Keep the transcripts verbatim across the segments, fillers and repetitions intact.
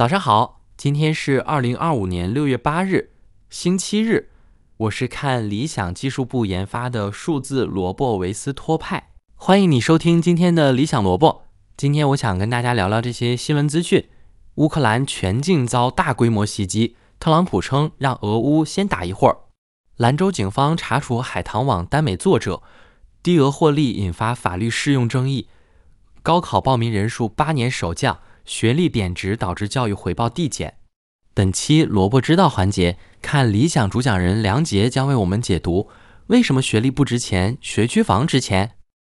早上好，今天是二零二五年六月八日，星期日。我是看理想技术部研发的数字萝卜维斯托派。欢迎你收听今天的理想萝卜。今天我想跟大家聊聊这些新闻资讯。乌克兰全境遭大规模袭击，特朗普称让俄乌先打一会儿。兰州警方查处海棠网耽美作者，低额获利引发法律适用争议。高考报名人数八年首降，学历贬值导致教育回报递减。本期萝卜知道环节，看理想主讲人梁杰将为我们解读为什么学历不值钱，学区房值钱。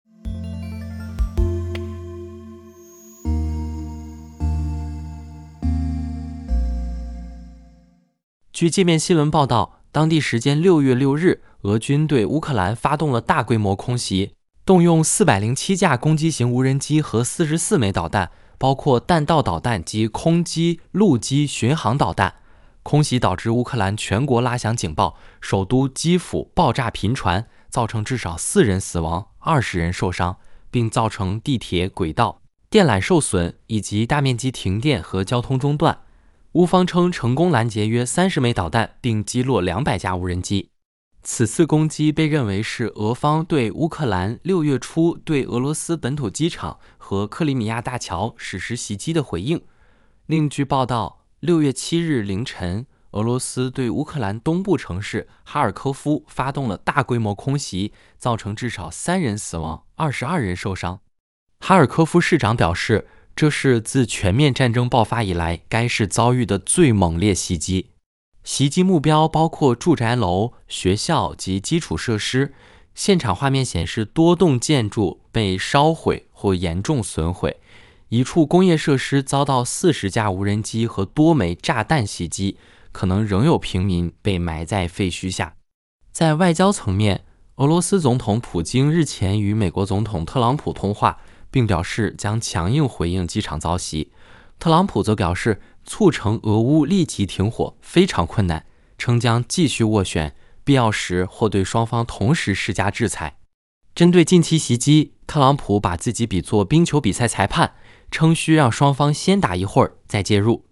据界面新闻报道，当地时间六月六日，俄军对乌克兰发动了大规模空袭，动用四百零七架攻击型无人机和四十四枚导弹，包括弹道导弹及空机、陆基巡航导弹。空袭导致乌克兰全国拉响警报，首都基辅爆炸频传，造成至少四人死亡、二十人受伤，并造成地铁、轨道、电缆受损以及大面积停电和交通中断。乌方称成功拦截约三十枚导弹，并击落两百架无人机。此次攻击被认为是俄方对乌克兰六月初对俄罗斯本土机场和克里米亚大桥实施袭击的回应。另据报道，六月七日凌晨，俄罗斯对乌克兰东部城市哈尔科夫发动了大规模空袭，造成至少三人死亡、二十二人受伤。哈尔科夫市长表示，这是自全面战争爆发以来该市遭遇的最猛烈袭击。袭击目标包括住宅楼、学校及基础设施。现场画面显示多栋建筑被烧毁或严重损毁，一处工业设施遭到四十架无人机和多枚炸弹袭击，可能仍有平民被埋在废墟下。在外交层面，俄罗斯总统普京日前与美国总统特朗普通话，并表示将强硬回应机场遭袭。特朗普则表示，促成俄乌立即停火非常困难，称将继续斡旋，必要时或对双方同时施加制裁。针对近期袭击，特朗普把自己比作冰球比赛裁判，称需让双方先打一会儿再介入。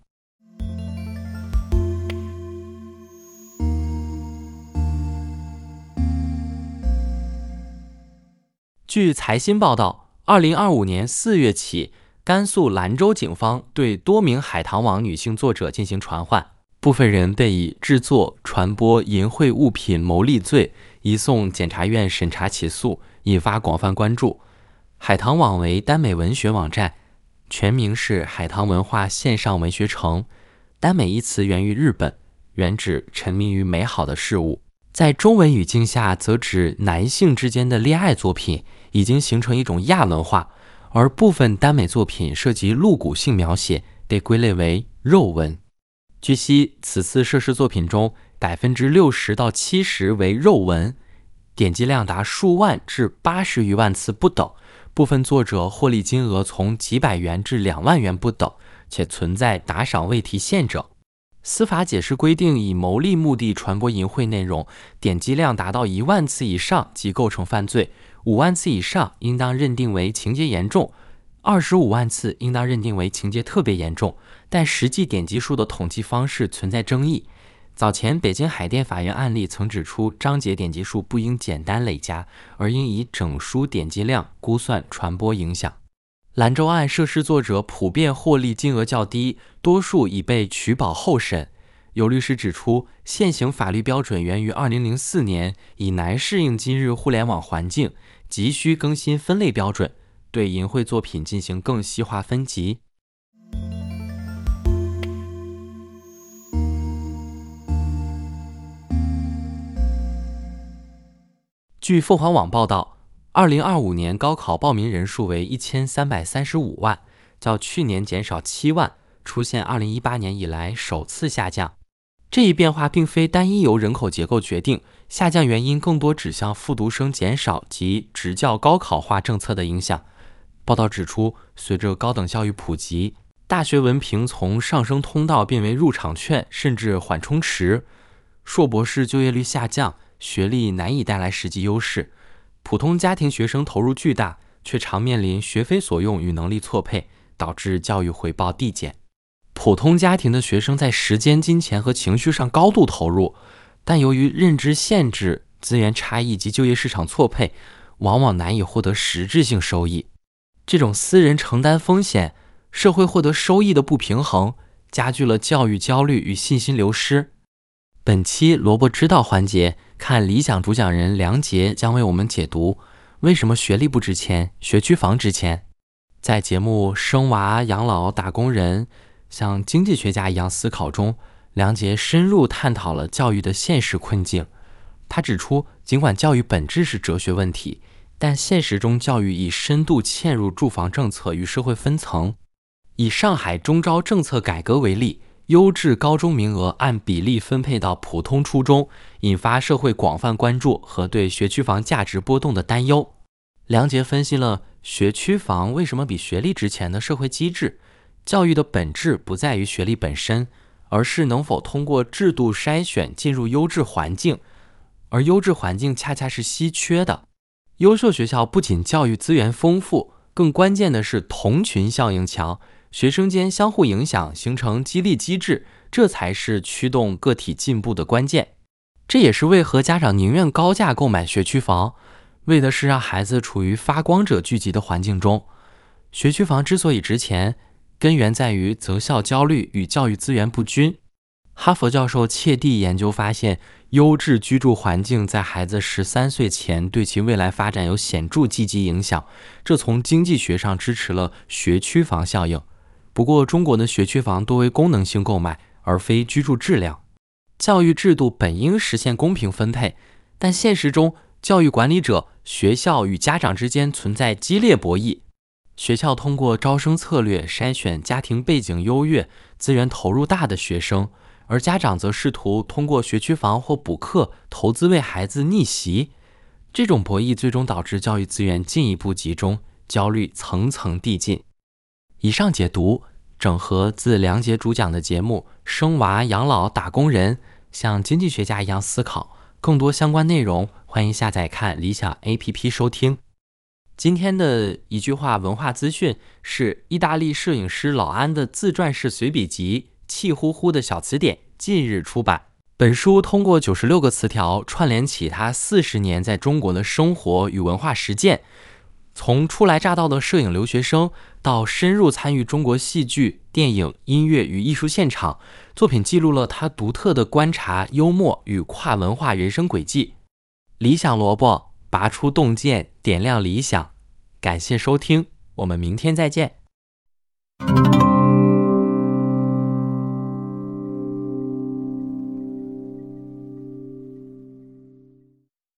据财新报道，二零二五年四月起，甘肃兰州警方对多名海棠网女性作者进行传唤，部分人被以制作、传播淫秽物品牟利罪移送检察院审查起诉，引发广泛关注。海棠网为耽美文学网站，全名是海棠文化线上文学城。耽美一词源于日本，原指沉迷于美好的事物，在中文语境下则指男性之间的恋爱作品，已经形成一种亚文化，而部分耽美作品涉及露骨性描写，被归类为肉文。据悉，此次涉事作品中 百分之六十到七十 为肉文，点击量达数万至八十余万次不等，部分作者获利金额从几百元至两万元不等，且存在打赏未提现者。司法解释规定，以牟利目的传播淫秽内容，点击量达到一万次以上即构成犯罪，五万次以上应当认定为情节严重，二十五万次应当认定为情节特别严重，但实际点击数的统计方式存在争议。早前北京海淀法院案例曾指出，章节点击数不应简单累加，而应以整书点击量估算传播影响。兰州案涉事作者普遍获利金额较低，多数已被取保候审。有律师指出，现行法律标准源于二零零四年，已难适应今日互联网环境，急需更新分类标准，对淫秽作品进行更细化分级。据凤凰网报道，二零二五年高考报名人数为一千三百三十五万，较去年减少七万，出现二零一八年以来首次下降。这一变化并非单一由人口结构决定，下降原因更多指向复读生减少及职教高考化政策的影响。报道指出，随着高等教育普及，大学文凭从上升通道变为入场券甚至缓冲池，硕博士就业率下降，学历难以带来实际优势。普通家庭学生投入巨大，却常面临学非所用与能力错配，导致教育回报递减。 普通家庭的学生在时间、金钱和情绪上高度投入，但由于认知限制、资源差异及就业市场错配，往往难以获得实质性收益。这种私人承担风险、社会获得收益的不平衡，加剧了教育焦虑与信心流失。本期萝卜知道环节，看理想主讲人梁杰将为我们解读为什么学历不值钱，学区房值钱。在节目生娃、养老、打工人像经济学家一样思考中，梁杰深入探讨了教育的现实困境。他指出，尽管教育本质是哲学问题，但现实中教育已深度嵌入住房政策与社会分层。以上海中招政策改革为例，优质高中名额按比例分配到普通初中，引发社会广泛关注和对学区房价值波动的担忧。梁杰分析了学区房为什么比学历值钱的社会机制。教育的本质不在于学历本身，而是能否通过制度筛选进入优质环境，而优质环境恰恰是稀缺的。优秀学校不仅教育资源丰富，更关键的是同群效应强，学生间相互影响，形成激励机制，这才是驱动个体进步的关键。这也是为何家长宁愿高价购买学区房，为的是让孩子处于发光者聚集的环境中。学区房之所以值钱，根源在于择校焦虑与教育资源不均。哈佛教授切蒂研究发现，优质居住环境在孩子十三岁前对其未来发展有显著积极影响，这从经济学上支持了学区房效应。不过，中国的学区房多为功能性购买，而非居住质量。教育制度本应实现公平分配，但现实中，教育管理者、学校与家长之间存在激烈博弈。学校通过招生策略筛选家庭背景优越、资源投入大的学生，而家长则试图通过学区房或补课投资为孩子逆袭。这种博弈最终导致教育资源进一步集中，焦虑层层递进。以上解读整合自梁杰主讲的节目《生娃、养老、打工人》，像经济学家一样思考。更多相关内容，欢迎下载看理想 A P P 收听。今天的一句话文化资讯是意大利摄影师老安的自传式随笔集《气呼呼的小词典》近日出版。本书通过九十六个词条串联起他四十年在中国的生活与文化实践，从初来乍到的摄影留学生到深入参与中国戏剧、电影、音乐与艺术现场，作品记录了他独特的观察、幽默与跨文化人生轨迹。理想萝卜，拔出洞见，点亮理想。感谢收听，我们明天再见。